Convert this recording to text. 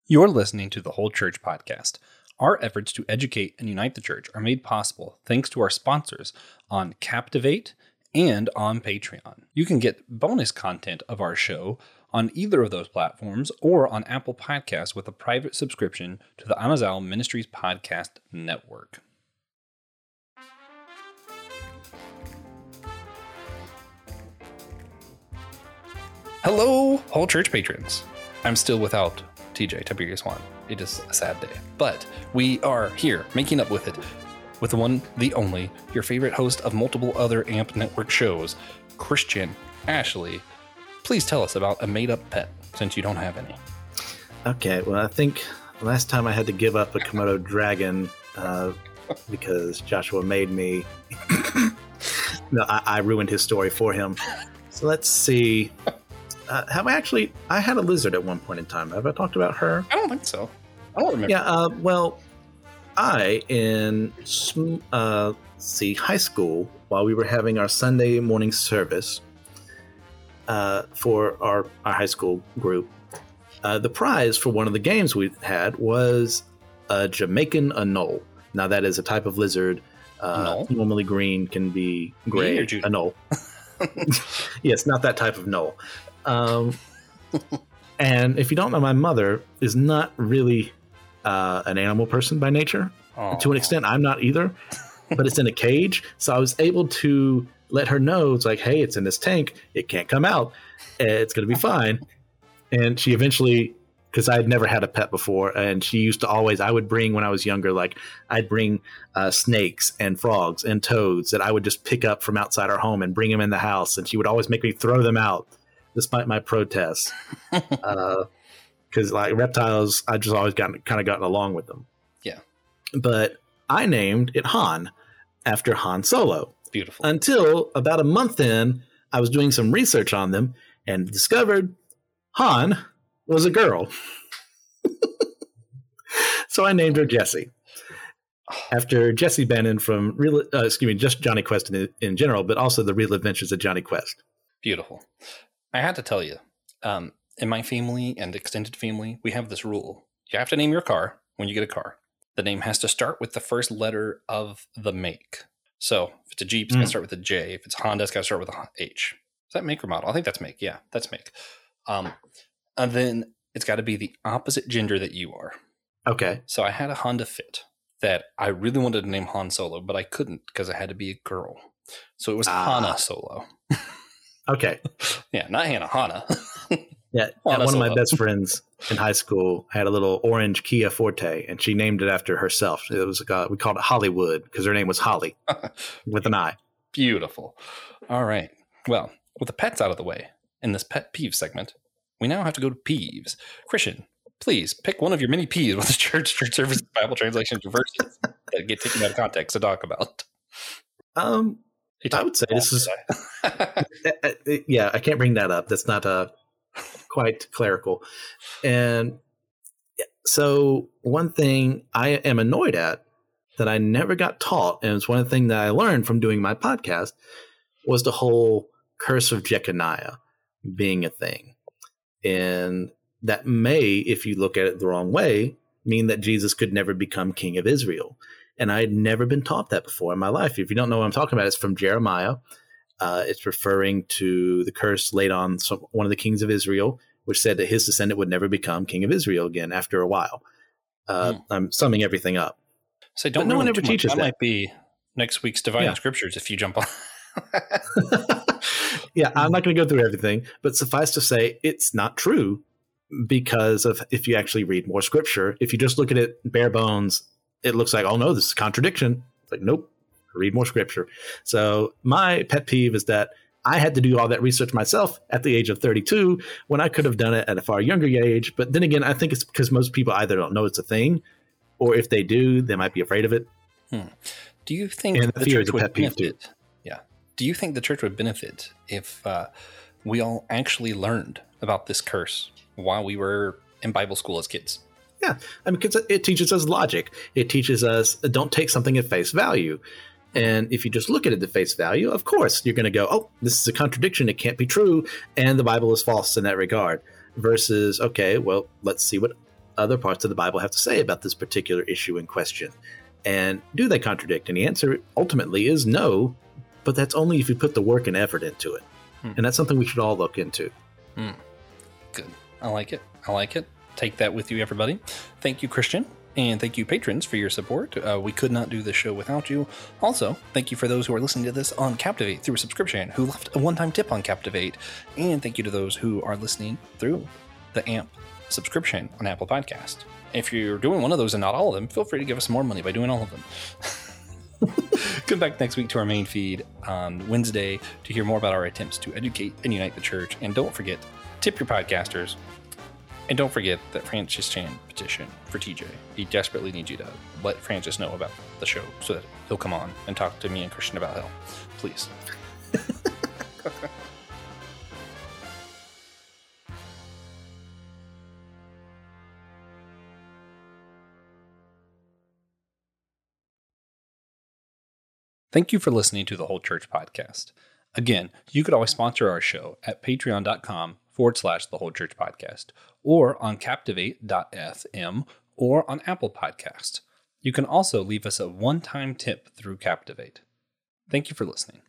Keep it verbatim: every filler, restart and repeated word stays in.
You're listening to the Whole Church Podcast. Our efforts to educate and unite the church are made possible thanks to our sponsors on Captivate and on Patreon. You can get bonus content of our show on either of those platforms or on Apple Podcasts with a private subscription to the Amazal Ministries Podcast Network. Hello, Whole Church patrons. I'm still without T J, Tiberius One. It is a sad day, but we are here making up with it with the one, the only, your favorite host of multiple other A M P Network shows, Christian Ashley. Please tell us about a made-up pet, since you don't have any. Okay, well, I think last time I had to give up a Komodo dragon uh, because Joshua made me. no, I, I ruined his story for him. So let's see. Uh, have I actually? I had a lizard at one point in time. Have I talked about her? I don't think so. I don't remember. Yeah. Uh, well, I in uh, see high school while we were having our Sunday morning service uh, for our, our high school group. Uh, the prize for one of the games we had was a Jamaican anole. Now that is a type of lizard. Uh, normally green, can be gray. Anole. Yes, not that type of anole. Um, and if you don't know, my mother is not really uh, an animal person by nature. Aww. To an extent, I'm not either, but it's in a cage. So I was able to let her know, it's like, hey, it's in this tank. It can't come out. It's going to be fine. And she eventually, because I had never had a pet before, and she used to always, I would bring when I was younger, like I'd bring uh, snakes and frogs and toads that I would just pick up from outside our home and bring them in the house. And she would always make me throw them out, despite my protests, because uh, like reptiles, I just always gotten kind of gotten along with them. Yeah, but I named it Han after Han Solo. Beautiful. Until about a month in, I was doing some research on them and discovered Han was a girl. So I named her Jessie after Jessie Bannon from Real. Uh, excuse me, just Johnny Quest in, in general, but also the Real Adventures of Johnny Quest. Beautiful. I had to tell you, um, in my family and extended family, we have this rule. You have to name your car when you get a car. The name has to start with the first letter of the make. So if it's a Jeep, it's mm. got to start with a J. If it's Honda, it's got to start with a H. Is that make or model? I think that's make. Yeah, that's make. Um, and then it's got to be the opposite gender that you are. Okay. So I had a Honda Fit that I really wanted to name Han Solo, but I couldn't because I had to be a girl. So it was ah. Hana Solo. Okay. Yeah, not Hannah, Hana. Yeah, one of my best friends in high school had a little orange Kia Forte, and she named it after herself. It was uh, we called it Hollywood because her name was Holly with an I. Beautiful. All right. Well, with the pets out of the way, in this pet peeve segment, we now have to go to peeves. Christian, please pick one of your many peeves with the church, church service, Bible translations, or verses that get taken out of context to talk about. Um. I would say this is, yeah, I can't bring that up. That's not uh, quite clerical. And so one thing I am annoyed at that I never got taught, and it's one of the things that I learned from doing my podcast, was the whole curse of Jeconiah being a thing. And that may, if you look at it the wrong way, mean that Jesus could never become king of Israel. And I had never been taught that before in my life. If you don't know what I'm talking about, it's from Jeremiah. Uh, it's referring to the curse laid on some, one of the kings of Israel, which said that his descendant would never become king of Israel again after a while. Uh, mm. I'm summing everything up. So don't but no one ever teaches that. That might be next week's Divine yeah. Scriptures if you jump on. Yeah, I'm not going to go through everything, but suffice to say, it's not true because of if you actually read more scripture. If you just look at it bare bones, it looks like, oh no, this is a contradiction. It's like, nope, read more scripture. So my pet peeve is that I had to do all that research myself at the age of thirty-two when I could have done it at a far younger age. But then again, I think it's because most people either don't know it's a thing, or if they do, they might be afraid of it. Hmm. Do you think and the church would benefit? Too. Yeah. Do you think the church would benefit if uh, we all actually learned about this curse while we were in Bible school as kids? Yeah, I mean, because it teaches us logic. It teaches us don't take something at face value. And if you just look at it at face value, of course, you're going to go, oh, this is a contradiction. It can't be true. And the Bible is false in that regard. Versus, okay, well, let's see what other parts of the Bible have to say about this particular issue in question? And do they contradict? And the answer ultimately is no, but that's only if you put the work and effort into it. Hmm. And that's something we should all look into. Hmm. Good. I like it. I like it. Take that with you, everybody. Thank you, Christian. And thank you, patrons, for your support. Uh, we could not do this show without you. Also, thank you for those who are listening to this on Captivate through a subscription, who left a one-time tip on Captivate. And thank you to those who are listening through the A M P subscription on Apple Podcast. If you're doing one of those and not all of them, feel free to give us more money by doing all of them. Come back next week to our main feed on Wednesday to hear more about our attempts to educate and unite the church. And don't forget, tip your podcasters. And don't forget that Francis Chan petition for T J. He desperately needs you to let Francis know about the show so that he'll come on and talk to me and Christian about hell. Please. Thank you for listening to the Whole Church Podcast. Again, you could always sponsor our show at patreon.com forward slash the Whole Church Podcast, or on captivate dot f m, or on Apple Podcasts. You can also leave us a one-time tip through Captivate. Thank you for listening.